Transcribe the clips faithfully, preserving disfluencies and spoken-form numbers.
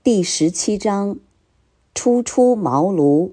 第十七章，初出茅庐。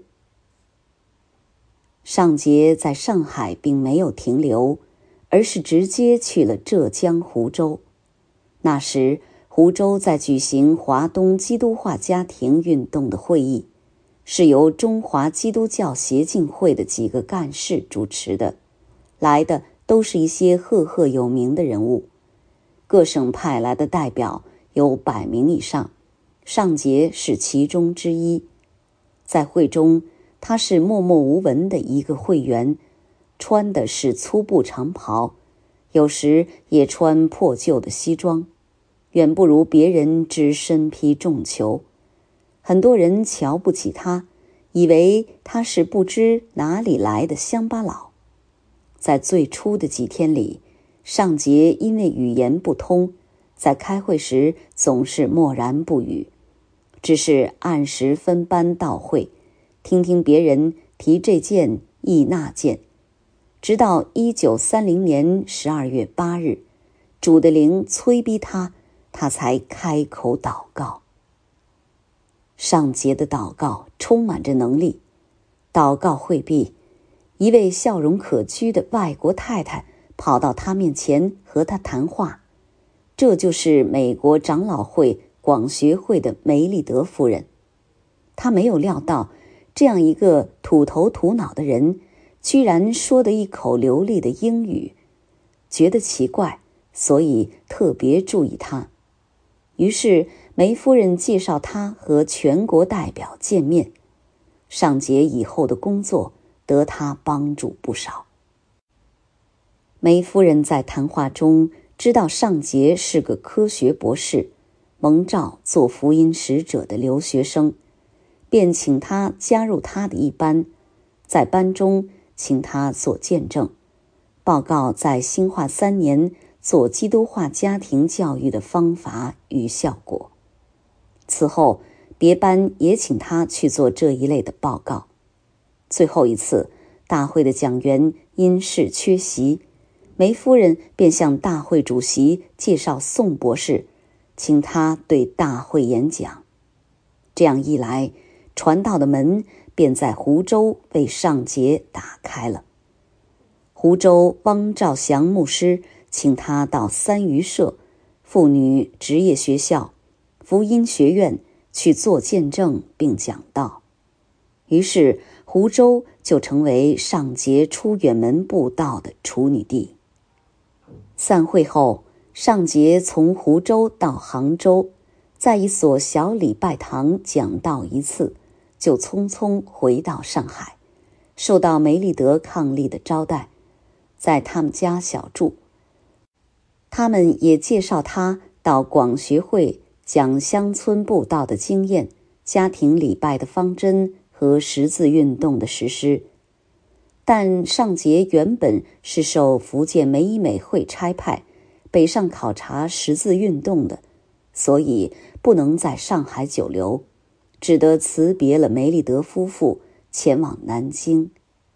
尚节在上海并没有停留，而是直接去了浙江湖州。那时湖州在举行华东基督化家庭运动的会议，是由中华基督教协进会的几个干事主持的，来的都是一些赫赫有名的人物，各省派来的代表有百名以上，尚节是其中之一。在会中，他是默默无闻的一个会员，穿的是粗布长袍，有时也穿破旧的西装，远不如别人之身披重裘。很多人瞧不起他，以为他是不知哪里来的乡巴佬。在最初的几天里，尚节因为语言不通，在开会时总是默然不语，只是按时分班到会，听听别人提这件议那件。直到一九三零年十二月八日，主的灵催逼他，他才开口祷告。尚节的祷告充满着能力。祷告会毕，一位笑容可掬的外国太太跑到他面前和他谈话，这就是美国长老会广学会的梅利德夫人。他没有料到，这样一个土头土脑的人，居然说得一口流利的英语，觉得奇怪，所以特别注意他。于是梅夫人介绍他和全国代表见面，尚节以后的工作得他帮助不少。梅夫人在谈话中知道尚节是个科学博士，蒙召做福音使者的留学生，便请他加入他的一班，在班中请他做见证，报告在兴化三年做基督化家庭教育的方法与效果。此后别班也请他去做这一类的报告。最后一次大会的讲员因事缺席，梅夫人便向大会主席介绍宋博士，请他对大会演讲。这样一来，传道的门便在湖州为尚节打开了。湖州汪兆祥牧师请他到三余社、妇女职业学校、福音学院去做见证并讲道。于是湖州就成为尚节出远门布道的处女地。散会后，尚节从湖州到杭州，在一所小礼拜堂讲道一次，就匆匆回到上海，受到梅利德伉俪的招待，在他们家小住。他们也介绍他到广学会讲乡村布道的经验、家庭礼拜的方针和十字运动的实施。但尚节原本是受福建梅医美会差派北上考察十字运动的，所以不能在上海久留，只得辞别了梅利德夫妇，前往南京。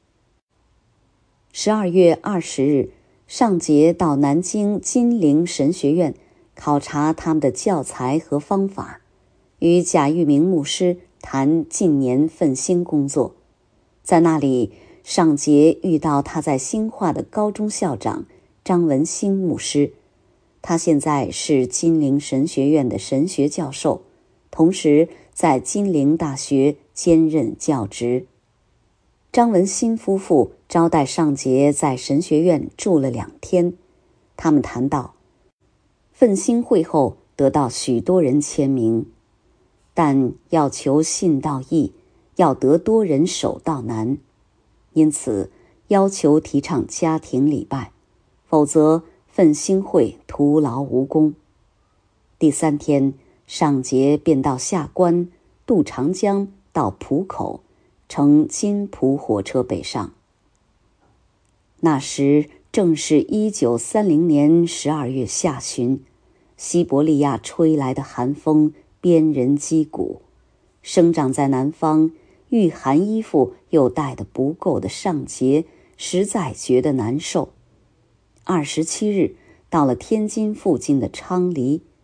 十二月二十日，尚节到南京金陵神学院考察他们的教材和方法，与贾玉明牧师谈近年奋兴工作。在那里，尚节遇到他在兴化的高中校长张文兴牧师，他现在是金陵神学院的神学教授，同时在金陵大学兼任教职。张文兴夫妇招待尚节在神学院住了两天，他们谈到奋兴会后得到许多人签名，但要求信道易，要得多人手道难，因此要求提倡家庭礼拜，否则奋兴会徒劳无功。第三天，尚节便到下关，渡长江到浦口，乘金浦火车北上。那时正是一九三零年十二月下旬，西伯利亚吹来的寒风鞭人击骨，生长在南方，御寒衣服又带得不够的尚节实在觉得难受。二十七日到了天津附近的昌黎，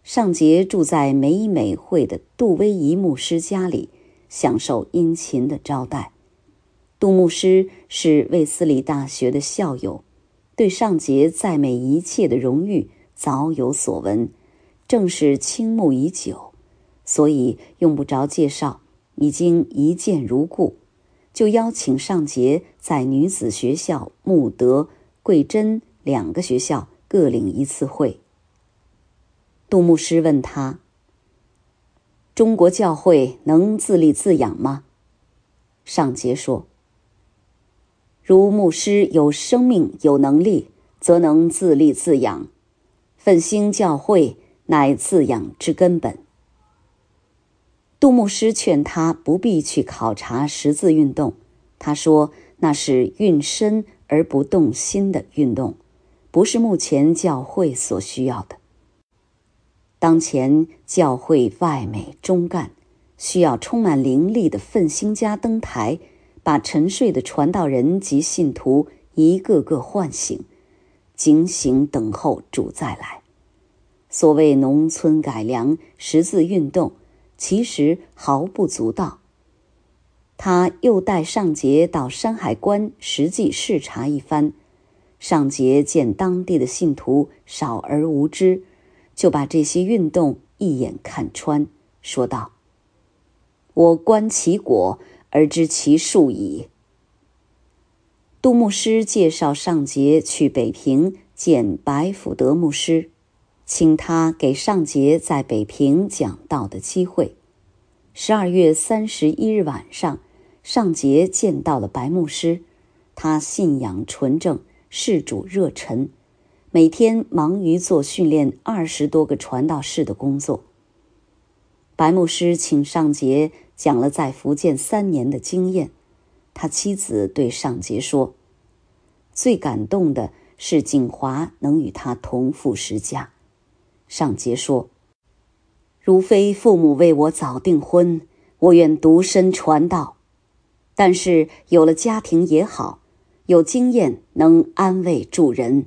上节住在美美会的杜威仪牧师家里，享受殷勤的招待。杜牧师是卫斯理大学的校友，对上节赞美一切的荣誉早有所闻，正是倾慕已久，所以用不着介绍，已经一见如故，就邀请上节在女子学校、慕德、桂珍两个学校各领一次会。杜牧师问他：中国教会能自立自养吗？上节说：如牧师有生命有能力，则能自立自养，奋兴教会乃自养之根本。杜牧师劝他不必去考察识字运动，他说那是运身而不动心的运动，不是目前教会所需要的。当前教会外美中干，需要充满灵力的奋兴家登台，把沉睡的传道人及信徒一个个唤醒，警醒等候主再来。所谓农村改良、识字运动，其实毫不足道。他又带上节到山海关实际视察一番，上节见当地的信徒少而无知，就把这些运动一眼看穿，说道：我观其果而知其数矣。杜牧师介绍上节去北平见白福德牧师，请他给上节在北平讲道的机会。十二月三十一日晚上，上节见到了白牧师，他信仰纯正，事主热忱，每天忙于做训练二十多个传道士的工作。白牧师请上节讲了在福建三年的经验，他妻子对上节说：最感动的是景华能与他同赴石家。上节说：如非父母为我早订婚，我愿独身传道，但是有了家庭也好，有经验能安慰助人。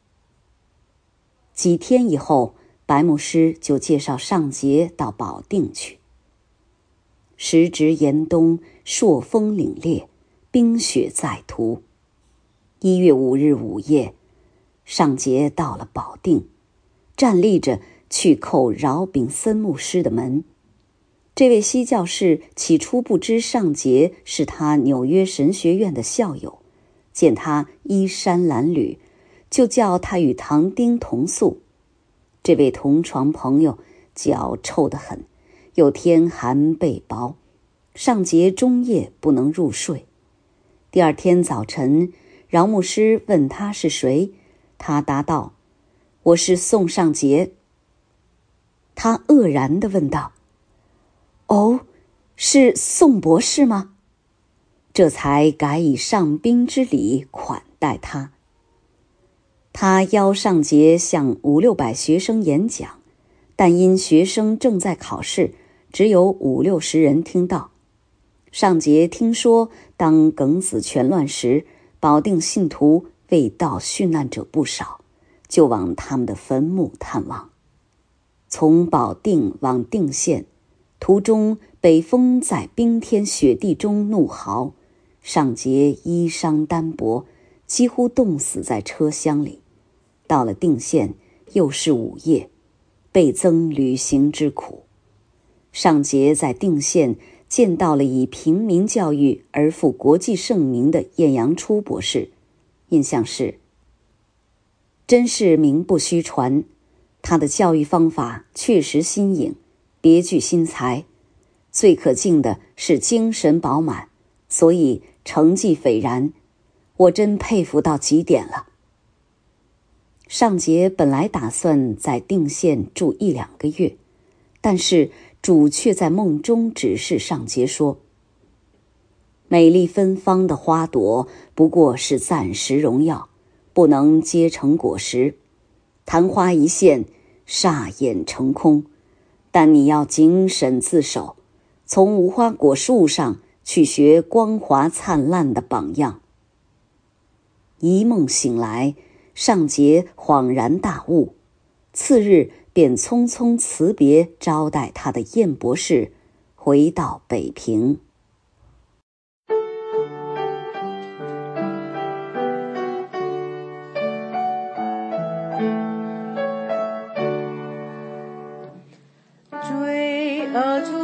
几天以后，白牧师就介绍上节到保定去。时值严冬，朔风凛冽，冰雪在途。一月五日午夜，上节到了保定，站立着去叩饶炳森牧师的门。这位西教士起初不知上节是他纽约神学院的校友，见他衣衫褴褛，就叫他与唐丁同宿。这位同床朋友脚臭得很，又天寒被薄，上节终夜不能入睡。第二天早晨，饶牧师问他是谁，他答道：我是宋上节。他愕然地问道：哦，是宋博士吗？这才改以上宾之礼款待他。他邀上节向五六百学生演讲，但因学生正在考试，只有五六十人听到。上节听说当庚子拳乱时，保定信徒为道殉难者不少，就往他们的坟墓探望。从保定往定县，途中北风在冰天雪地中怒嚎，上节衣裳单薄，几乎冻死在车厢里。到了定县，又是午夜，倍增旅行之苦。上节在定县见到了以平民教育而负国际盛名的晏阳初博士，印象是：真是名不虚传，他的教育方法确实新颖，别具新才，最可敬的是精神饱满，所以成绩斐然，我真佩服到极点了。上节本来打算在定县住一两个月，但是主却在梦中指示上节说：美丽芬芳的花朵不过是暂时荣耀，不能结成果实，昙花一现，霎眼成空，但你要谨慎自守，从无花果树上去学光华灿烂的榜样。一梦醒来，上节恍然大悟，次日便匆匆辞别招待他的燕博士，回到北平。 追啊追